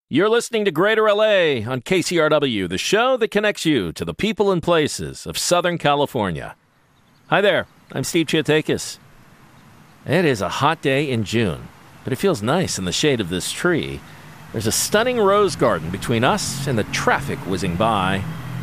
You're listening to Greater LA on KCRW, the show that connects you to the people and places of Southern California. Hi there, I'm Steve Chiatakis. It is a hot day in June, but it feels nice in the shade of this tree. There's a stunning rose garden between us and the traffic whizzing by.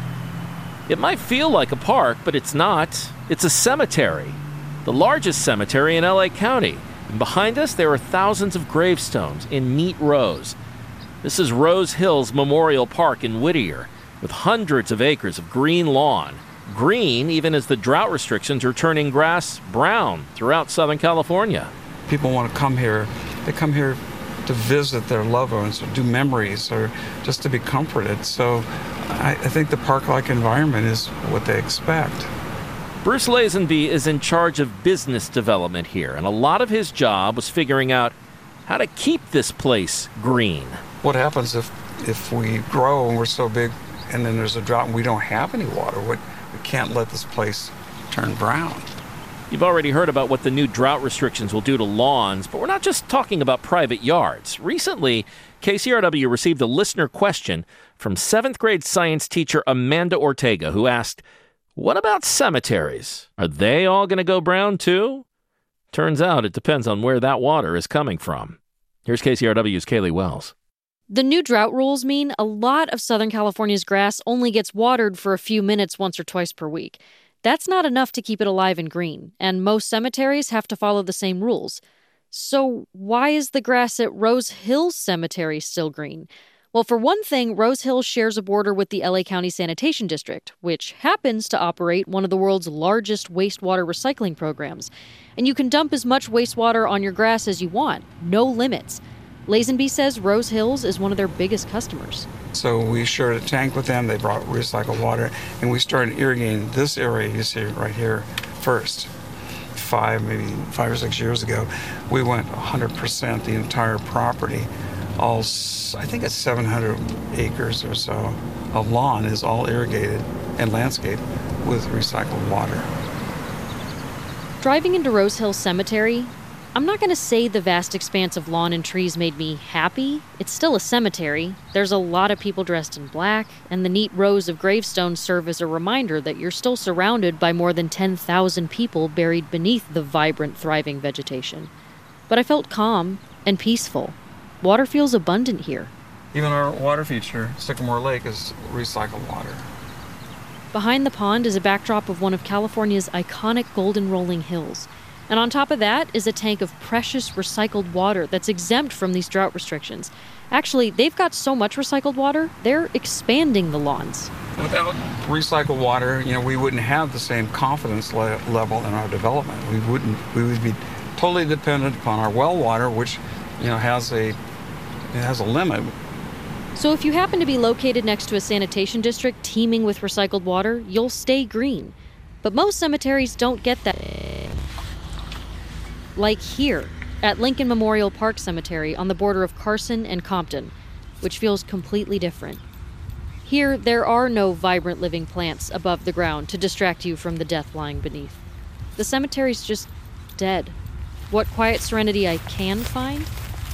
It might feel like a park, but it's not. It's a cemetery, the largest cemetery in LA County. And behind us, there are thousands of gravestones in neat rows. This is Rose Hills Memorial Park in Whittier, with hundreds of acres of green lawn. Green even as the drought restrictions are turning grass brown throughout Southern California. People want to come here. They come here to visit their loved ones, or do memories, or just to be comforted. So I think the park-like environment is what they expect. Bruce Lazenby is in charge of business development here, and a lot of his job was figuring out how to keep this place green. What happens if we grow and we're so big and then there's a drought and we don't have any water? We can't let this place turn brown. You've already heard about what the new drought restrictions will do to lawns, but we're not just talking about private yards. Recently, KCRW received a listener question from 7th grade science teacher Amanda Ortega, who asked, "What about cemeteries? Are they all going to go brown too?" Turns out it depends on where that water is coming from. Here's KCRW's Kaylee Wells. The new drought rules mean a lot of Southern California's grass only gets watered for a few minutes once or twice per week. That's not enough to keep it alive and green, and most cemeteries have to follow the same rules. So why is the grass at Rose Hills Cemetery still green? Well, for one thing, Rose Hills shares a border with the LA County Sanitation District, which happens to operate one of the world's largest wastewater recycling programs. And you can dump as much wastewater on your grass as you want, no limits. Lazenby says Rose Hills is one of their biggest customers. So we shared a tank with them. They brought recycled water, and we started irrigating this area you see right here first. Maybe 5 or 6 years ago, we went 100%, the entire property. I think it's 700 acres or so of lawn is all irrigated and landscaped with recycled water. Driving into Rose Hills Cemetery, I'm not going to say the vast expanse of lawn and trees made me happy. It's still a cemetery. There's a lot of people dressed in black, and the neat rows of gravestones serve as a reminder that you're still surrounded by more than 10,000 people buried beneath the vibrant, thriving vegetation. But I felt calm and peaceful. Water feels abundant here. Even our water feature, Sycamore Lake, is recycled water. Behind the pond is a backdrop of one of California's iconic golden rolling hills. And on top of that is a tank of precious recycled water that's exempt from these drought restrictions. Actually, they've got so much recycled water, they're expanding the lawns. Without recycled water, we wouldn't have the same confidence level in our development. We would be totally dependent upon our well water, which, has a limit. So if you happen to be located next to a sanitation district teeming with recycled water, you'll stay green. But most cemeteries don't get that. Like here, at Lincoln Memorial Park Cemetery on the border of Carson and Compton, which feels completely different. Here, there are no vibrant living plants above the ground to distract you from the death lying beneath. The cemetery's just dead. What quiet serenity I can find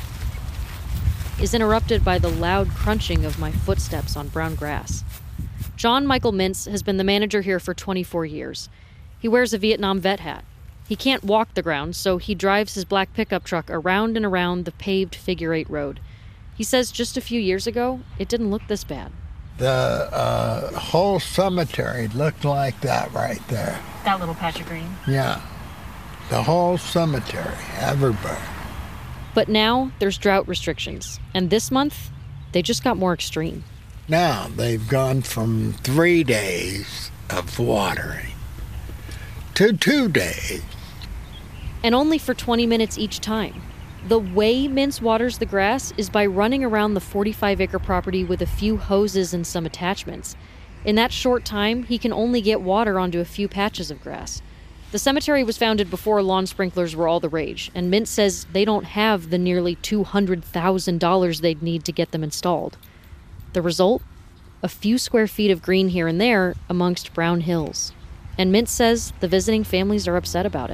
is interrupted by the loud crunching of my footsteps on brown grass. John Michael Mintz has been the manager here for 24 years. He wears a Vietnam vet hat. He can't walk the ground, so he drives his black pickup truck around and around the paved figure-8 road. He says just a few years ago, it didn't look this bad. The whole cemetery looked like that right there. That little patch of green? Yeah. The whole cemetery, everybody. But now there's drought restrictions, and this month, they just got more extreme. Now they've gone from 3 days of watering to 2 days. And only for 20 minutes each time. The way Mintz waters the grass is by running around the 45-acre property with a few hoses and some attachments. In that short time, he can only get water onto a few patches of grass. The cemetery was founded before lawn sprinklers were all the rage, and Mintz says they don't have the nearly $200,000 they'd need to get them installed. The result? A few square feet of green here and there amongst brown hills. And Mintz says the visiting families are upset about it.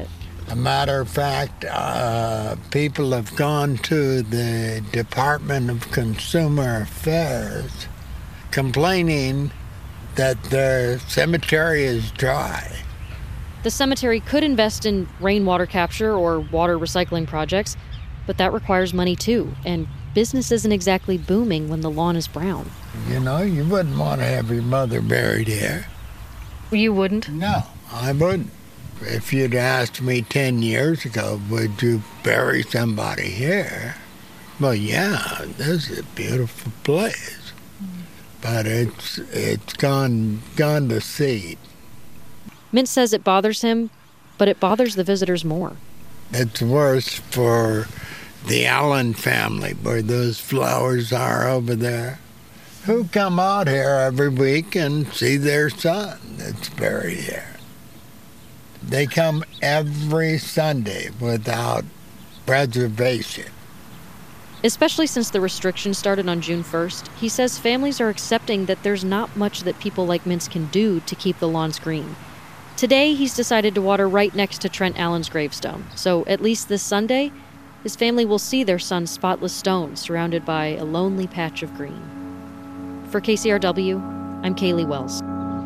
A matter of fact, people have gone to the Department of Consumer Affairs complaining that their cemetery is dry. The cemetery could invest in rainwater capture or water recycling projects, but that requires money too, and business isn't exactly booming when the lawn is brown. You know, you wouldn't want to have your mother buried here. You wouldn't? No, I wouldn't. If you'd asked me 10 years ago, would you bury somebody here? Well, yeah, this is a beautiful place. But it's gone to seed. Mintz says it bothers him, but it bothers the visitors more. It's worse for the Allen family, where those flowers are over there, who come out here every week and see their son that's buried here. They come every Sunday without reservation. Especially since the restrictions started on June 1st, he says families are accepting that there's not much that people like Mintz can do to keep the lawns green. Today, he's decided to water right next to Trent Allen's gravestone, so at least this Sunday, his family will see their son's spotless stone surrounded by a lonely patch of green. For KCRW, I'm Kaylee Wells.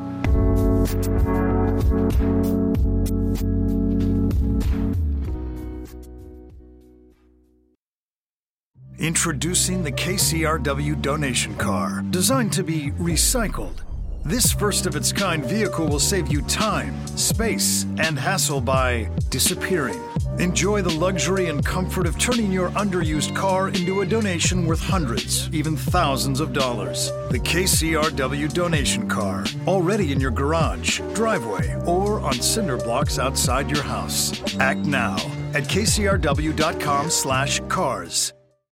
Introducing the KCRW donation car, designed to be recycled. This first-of-its-kind vehicle will save you time, space, and hassle by disappearing. Enjoy the luxury and comfort of turning your underused car into a donation worth hundreds, even thousands of dollars. The KCRW donation car, already in your garage, driveway, or on cinder blocks outside your house. Act now at kcrw.com/cars.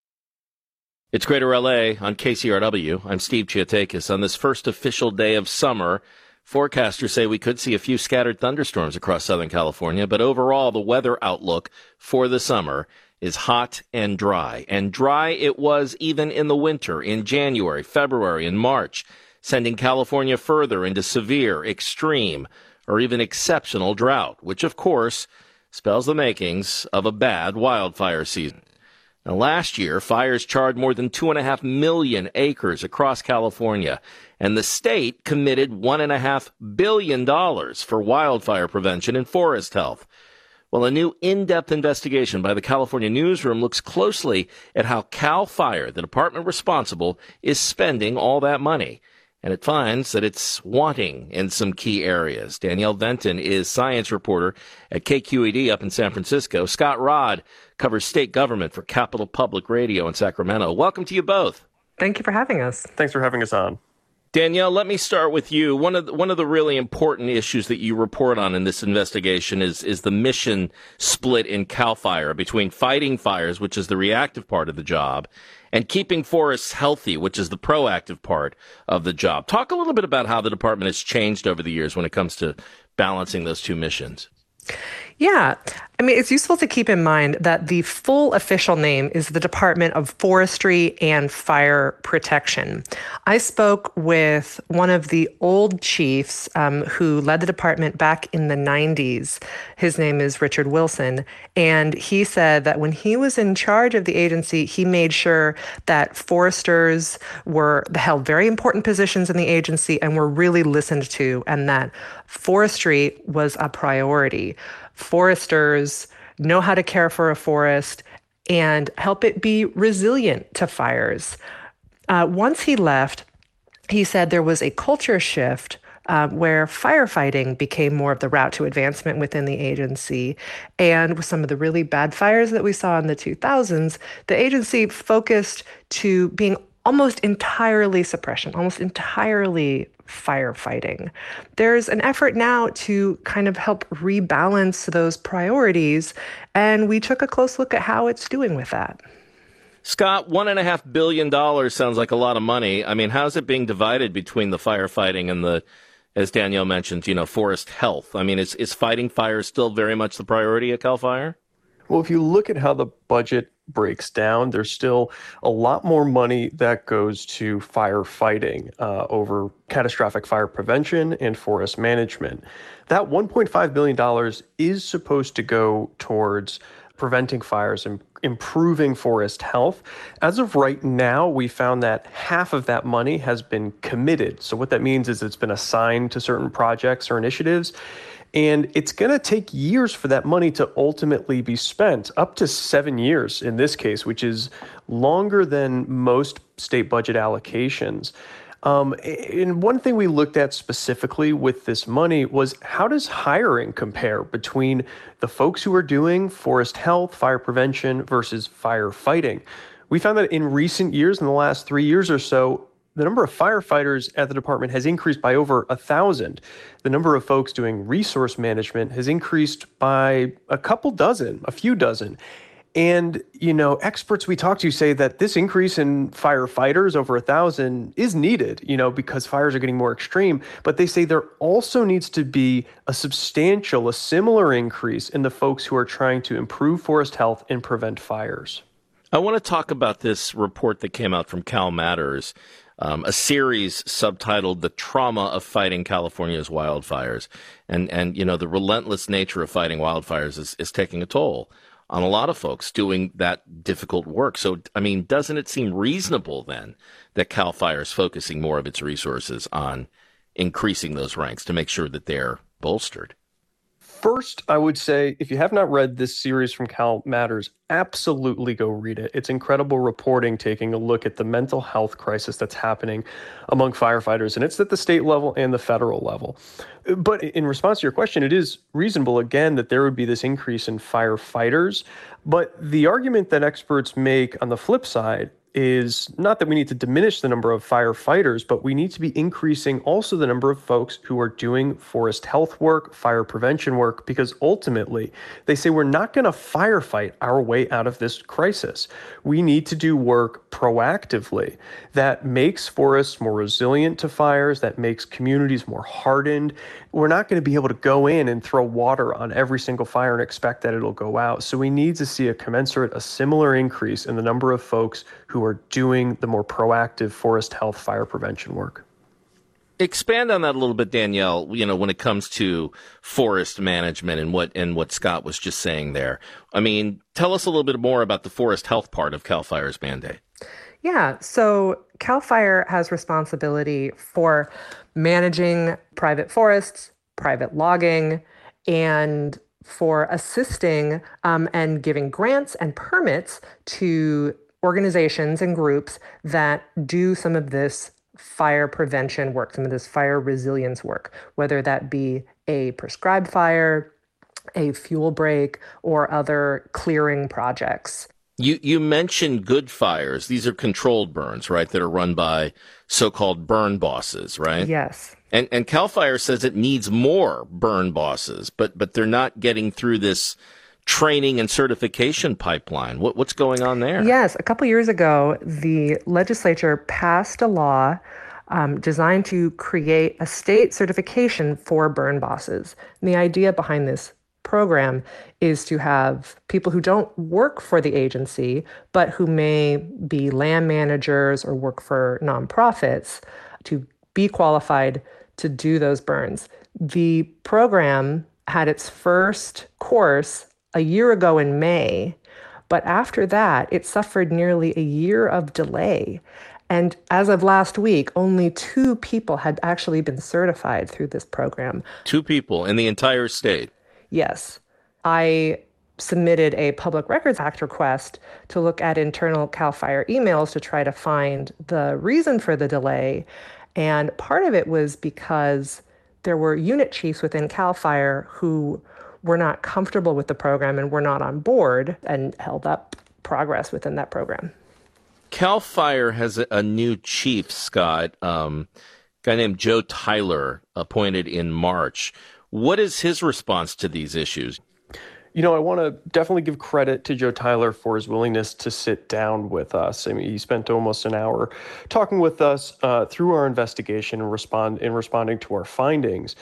It's Greater LA on KCRW. I'm Steve Chiatakis. On this first official day of summer, forecasters say we could see a few scattered thunderstorms across Southern California, but overall the weather outlook for the summer is hot and dry. And dry it was even in the winter, in January, February, and March, sending California further into severe, extreme, or even exceptional drought, which of course spells the makings of a bad wildfire season. Now, last year, fires charred more than 2.5 million acres across California, and the state committed $1.5 billion for wildfire prevention and forest health. Well, a new in-depth investigation by the California Newsroom looks closely at how CAL FIRE, the department responsible, is spending all that money. And it finds that it's wanting in some key areas. Danielle Venton is science reporter at KQED up in San Francisco. Scott Rodd covers state government for Capital Public Radio in Sacramento. Welcome to you both. Thank you for having us. Thanks for having us on. Danielle, let me start with you. One of the really important issues that you report on in this investigation is the mission split in CAL FIRE between fighting fires, which is the reactive part of the job, and keeping forests healthy, which is the proactive part of the job. Talk a little bit about how the department has changed over the years when it comes to balancing those two missions. Yeah, I mean, it's useful to keep in mind that the full official name is the Department of Forestry and Fire Protection. I spoke with one of the old chiefs who led the department back in the 90s. His name is Richard Wilson, and he said that when he was in charge of the agency, he made sure that foresters held very important positions in the agency and were really listened to, and that forestry was a priority. Foresters know how to care for a forest and help it be resilient to fires. Once he left, he said there was a culture shift where firefighting became more of the route to advancement within the agency. And with some of the really bad fires that we saw in the 2000s, the agency focused to being almost entirely suppression, almost entirely firefighting. There's an effort now to kind of help rebalance those priorities, and we took a close look at how it's doing with that. Scott, $1.5 billion sounds like a lot of money. I mean, how's it being divided between the firefighting and the, as Danielle mentioned, forest health? I mean, is fighting fires still very much the priority at CAL FIRE? Well, if you look at how the budget breaks down, there's still a lot more money that goes to firefighting over catastrophic fire prevention and forest management. That $1.5 billion is supposed to go towards preventing fires and improving forest health. As of right now, we found that half of that money has been committed. So what that means is it's been assigned to certain projects or initiatives. And it's going to take years for that money to ultimately be spent, up to 7 years in this case, which is longer than most state budget allocations. And one thing we looked at specifically with this money was how does hiring compare between the folks who are doing forest health, fire prevention versus firefighting? We found that in recent years, in the last 3 years or so, the number of firefighters at the department has increased by over 1,000. The number of folks doing resource management has increased by a few dozen. And, experts we talk to say that this increase in firefighters over 1,000 is needed, because fires are getting more extreme. But they say there also needs to be a similar increase in the folks who are trying to improve forest health and prevent fires. I want to talk about this report that came out from Cal Matters, a series subtitled "The Trauma of Fighting California's Wildfires," and the relentless nature of fighting wildfires is taking a toll on a lot of folks doing that difficult work. So, doesn't it seem reasonable then that Cal Fire is focusing more of its resources on increasing those ranks to make sure that they're bolstered? First, I would say, if you have not read this series from Cal Matters, absolutely go read it. It's incredible reporting, taking a look at the mental health crisis that's happening among firefighters, and it's at the state level and the federal level. But in response to your question, it is reasonable, again, that there would be this increase in firefighters. But the argument that experts make on the flip side is not that we need to diminish the number of firefighters, but we need to be increasing also the number of folks who are doing forest health work, fire prevention work, because ultimately they say we're not going to firefight our way out of this crisis. We need to do work proactively that makes forests more resilient to fires, that makes communities more hardened. We're not going to be able to go in and throw water on every single fire and expect that it'll go out. So we need to see a similar increase in the number of folks who are doing the more proactive forest health fire prevention work. Expand on that a little bit, Danielle, when it comes to forest management and what Scott was just saying there. Tell us a little bit more about the forest health part of CAL FIRE's mandate. Yeah, so CAL FIRE has responsibility for managing private forests, private logging, and for assisting and giving grants and permits to organizations and groups that do some of this fire prevention work, some of this fire resilience work, whether that be a prescribed fire, a fuel break, or other clearing projects. You mentioned good fires. These are controlled burns, right, that are run by so-called burn bosses, right? Yes. And CAL FIRE says it needs more burn bosses, but they're not getting through this training and certification pipeline. What's going on there? Yes. A couple years ago, the legislature passed a law designed to create a state certification for burn bosses. And the idea behind this program is to have people who don't work for the agency, but who may be land managers or work for nonprofits, to be qualified to do those burns. The program had its first course a year ago in May, but after that, it suffered nearly a year of delay. And as of last week, only 2 people had actually been certified through this program. 2 people in the entire state? Yes. I submitted a Public Records Act request to look at internal CAL FIRE emails to try to find the reason for the delay. And part of it was because there were unit chiefs within CAL FIRE who were not comfortable with the program and were not on board and held up progress within that program. CAL FIRE has a new chief, Scott, a guy named Joe Tyler, appointed in March. What is his response to these issues? I want to definitely give credit to Joe Tyler for his willingness to sit down with us. I mean, he spent almost an hour talking with us through our investigation and responding to our findings.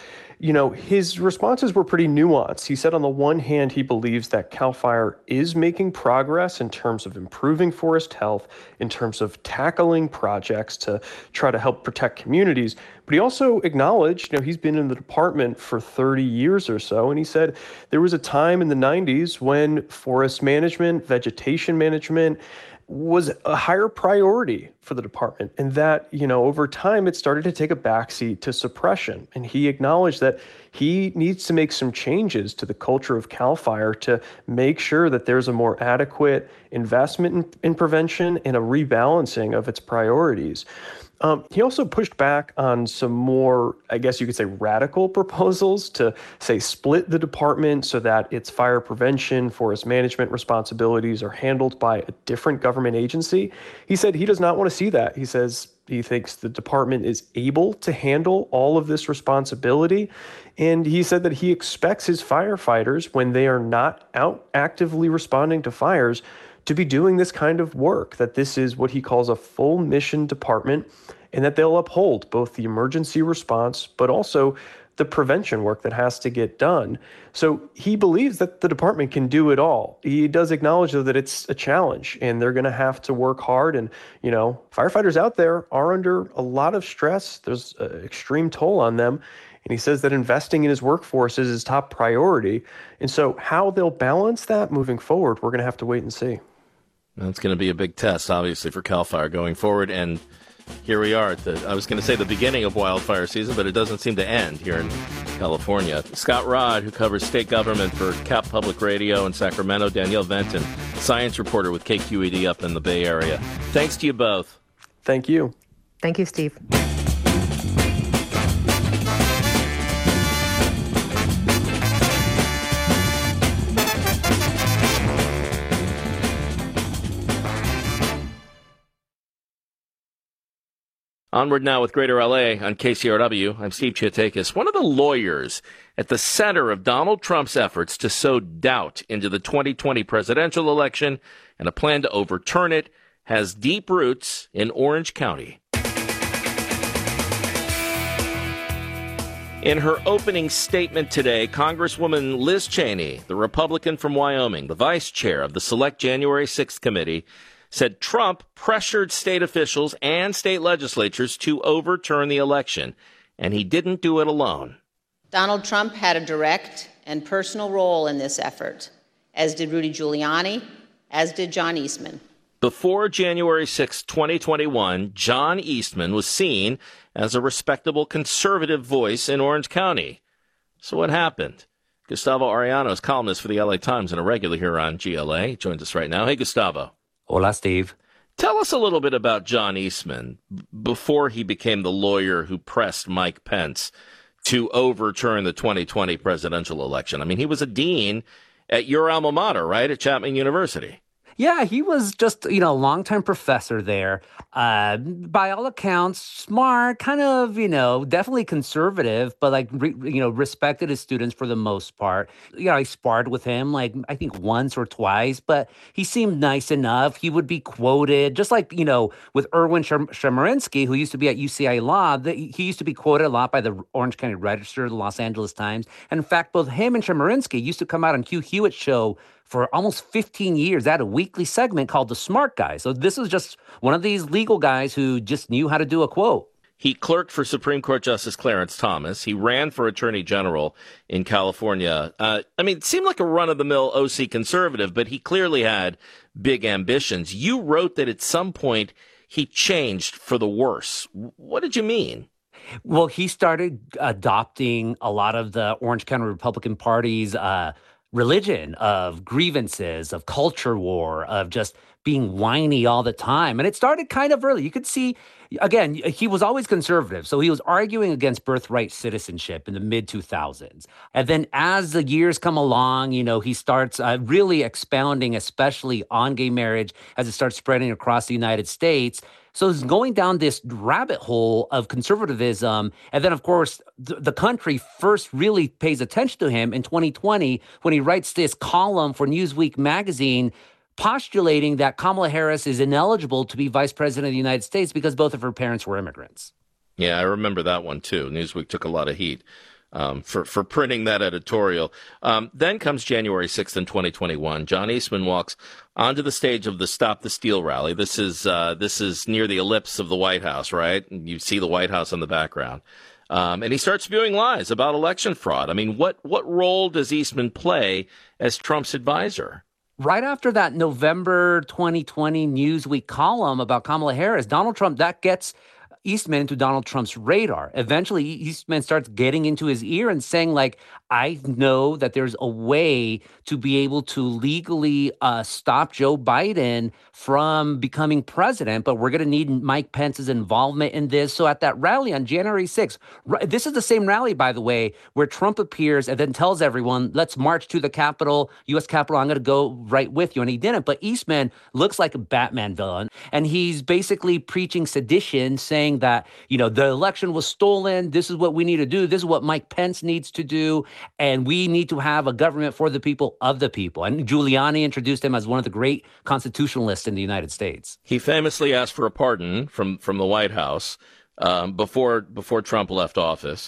His responses were pretty nuanced. He said on the one hand, he believes that CAL FIRE is making progress in terms of improving forest health, in terms of tackling projects to try to help protect communities. But he also acknowledged, he's been in the department for 30 years or so, and he said there was a time in the 90s when forest management, vegetation management was a higher priority for the department, and that, over time it started to take a backseat to suppression. And he acknowledged that he needs to make some changes to the culture of CAL FIRE to make sure that there's a more adequate investment in prevention and a rebalancing of its priorities. He also pushed back on some more, I guess you could say, radical proposals to, say, split the department so that its fire prevention, forest management responsibilities are handled by a different government agency. He said he does not want to see that. He says he thinks the department is able to handle all of this responsibility. And he said that he expects his firefighters, when they are not out actively responding to fires, to be doing this kind of work, that this is what he calls a full mission department, and that they'll uphold both the emergency response, but also the prevention work that has to get done. So he believes that the department can do it all. He does acknowledge, though, that it's a challenge and they're going to have to work hard. And, firefighters out there are under a lot of stress. There's an extreme toll on them. And he says that investing in his workforce is his top priority. And so how they'll balance that moving forward, we're going to have to wait and see. That's going to be a big test, obviously, for CAL FIRE going forward. And here we are at I was going to say the beginning of wildfire season, but it doesn't seem to end here in California. Scott Rodd, who covers state government for Cap Public Radio in Sacramento, Danielle Venton, science reporter with KQED up in the Bay Area. Thanks to you both. Thank you. Thank you, Steve. Onward now with Greater LA on KCRW. I'm Steve Chiatakis. One of the lawyers at the center of Donald Trump's efforts to sow doubt into the 2020 presidential election and a plan to overturn it has deep roots in Orange County. In her opening statement today, Congresswoman Liz Cheney, the Republican from Wyoming, the vice chair of the Select January 6th Committee, said Trump pressured state officials and state legislatures to overturn the election, and he didn't do it alone. Donald Trump had a direct and personal role in this effort, as did Rudy Giuliani, as did John Eastman. Before January 6, 2021, John Eastman was seen as a respectable conservative voice in Orange County. So what happened? Gustavo Arellano is columnist for the LA Times and a regular here on GLA. He joins us right now. Hey, Gustavo. Hola, Steve. Tell us a little bit about John Eastman before he became the lawyer who pressed Mike Pence to overturn the 2020 presidential election. I mean, he was a dean at your alma mater, right, at Chapman University. Yeah, he was just, a longtime professor there. By all accounts, smart, kind of, definitely conservative, but respected his students for the most part. I sparred with him, I think once or twice, but he seemed nice enough. He would be quoted, just like, with Erwin Chemerinsky, who used to be at UCI Law, he used to be quoted a lot by the Orange County Register, the Los Angeles Times. And in fact, both him and Chemerinsky used to come out on Hugh Hewitt's show for almost 15 years. They had a weekly segment called The Smart Guy. So this is just one of these legal guys who just knew how to do a quote. He clerked for Supreme Court Justice Clarence Thomas. He ran for Attorney General in California. It seemed like a run-of-the-mill OC conservative, but he clearly had big ambitions. You wrote that at some point he changed for the worse. What did you mean? Well, he started adopting a lot of the Orange County Republican Party's religion of grievances, of culture war, of just being whiny all the time. And it started kind of early. You could see, again, he was always conservative. So he was arguing against birthright citizenship in the mid-2000s. And then as the years come along, he starts really expounding, especially on gay marriage, as it starts spreading across the United States. So he's going down this rabbit hole of conservatism. And then, of course, the country first really pays attention to him in 2020 when he writes this column for Newsweek magazine postulating that Kamala Harris is ineligible to be vice president of the United States because both of her parents were immigrants. Yeah, I remember that one, too. Newsweek took a lot of heat for printing that editorial. Then comes January 6th in 2021. John Eastman walks onto the stage of the Stop the Steal rally. This is near the ellipse of the White House, right? You see the White House in the background. And he starts spewing lies about election fraud. I mean, what role does Eastman play as Trump's advisor? Right after that November 2020 Newsweek column about Kamala Harris, Donald Trump, that gets Eastman into Donald Trump's radar. Eventually, Eastman starts getting into his ear and saying, like, I know that there's a way to be able to legally stop Joe Biden from becoming president, but we're going to need Mike Pence's involvement in this. So at that rally on January 6th, this is the same rally, by the way, where Trump appears and then tells everyone, let's march to the Capitol, U.S. Capitol, I'm going to go right with you. And he didn't. But Eastman looks like a Batman villain. And he's basically preaching sedition, saying that, the election was stolen. This is what we need to do. This is what Mike Pence needs to do. And we need to have a government for the people, of the people. And Giuliani introduced him as one of the great constitutionalists in the United States. He famously asked for a pardon from the White House before Trump left office.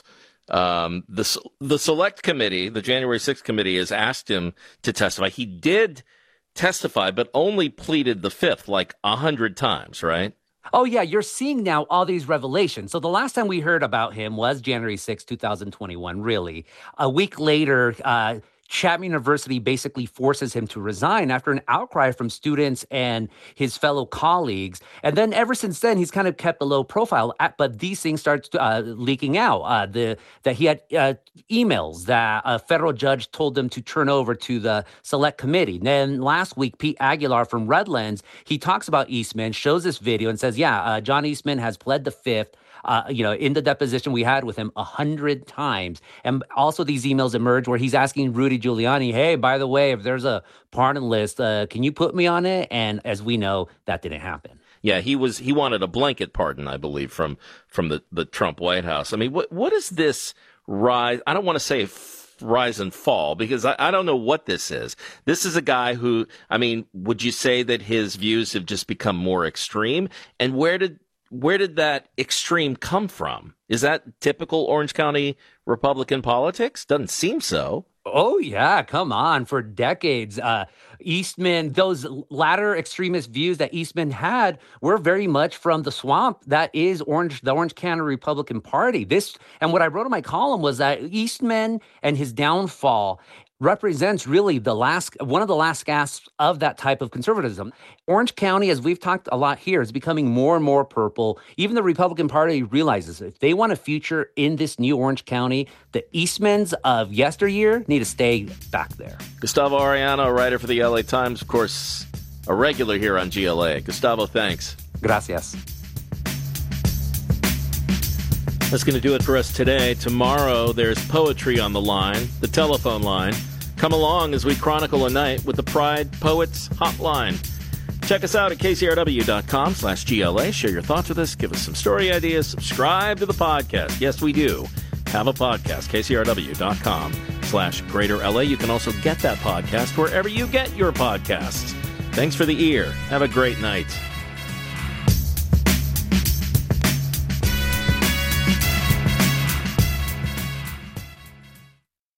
The Select Committee, the January 6th committee, has asked him to testify. He did testify, but only pleaded the fifth like 100 times, right? Oh, yeah, you're seeing now all these revelations. So the last time we heard about him was January 6, 2021, really. A week later, Chapman University basically forces him to resign after an outcry from students and his fellow colleagues. And then ever since then, he's kind of kept a low profile. But these things start leaking out, that he had emails that a federal judge told him to turn over to the Select Committee. And then last week, Pete Aguilar from Redlands, he talks about Eastman, shows this video and says, John Eastman has pled the fifth. In the deposition we had with him 100 times. And also these emails emerge where he's asking Rudy Giuliani, hey, by the way, if there's a pardon list, can you put me on it? And as we know, that didn't happen. Yeah, he wanted a blanket pardon, I believe, from the Trump White House. I mean, what is this rise? I don't want to say rise and fall because I don't know what this is. This is a guy who, I mean, would you say that his views have just become more extreme? And where did that extreme come from? Is that typical Orange County Republican politics? Doesn't seem so. Oh, yeah. Come on. For decades, Eastman, those latter extremist views that Eastman had were very much from the swamp that is the Orange County Republican Party. And what I wrote in my column was that Eastman and his downfall represents really one of the last gasps of that type of conservatism. Orange County, as we've talked a lot here, is becoming more and more purple. Even the Republican Party realizes if they want a future in this new Orange County, the Eastmans of yesteryear need to stay back there. Gustavo Arellano, a writer for the LA Times, of course, a regular here on GLA. Gustavo, thanks. Gracias. That's going to do it for us today. Tomorrow, there's poetry on the line, the telephone line. Come along as we chronicle a night with the Pride Poets Hotline. Check us out at kcrw.com/GLA. Share your thoughts with us. Give us some story ideas. Subscribe to the podcast. Yes, we do have a podcast, kcrw.com/Greater LA. You can also get that podcast wherever you get your podcasts. Thanks for the ear. Have a great night.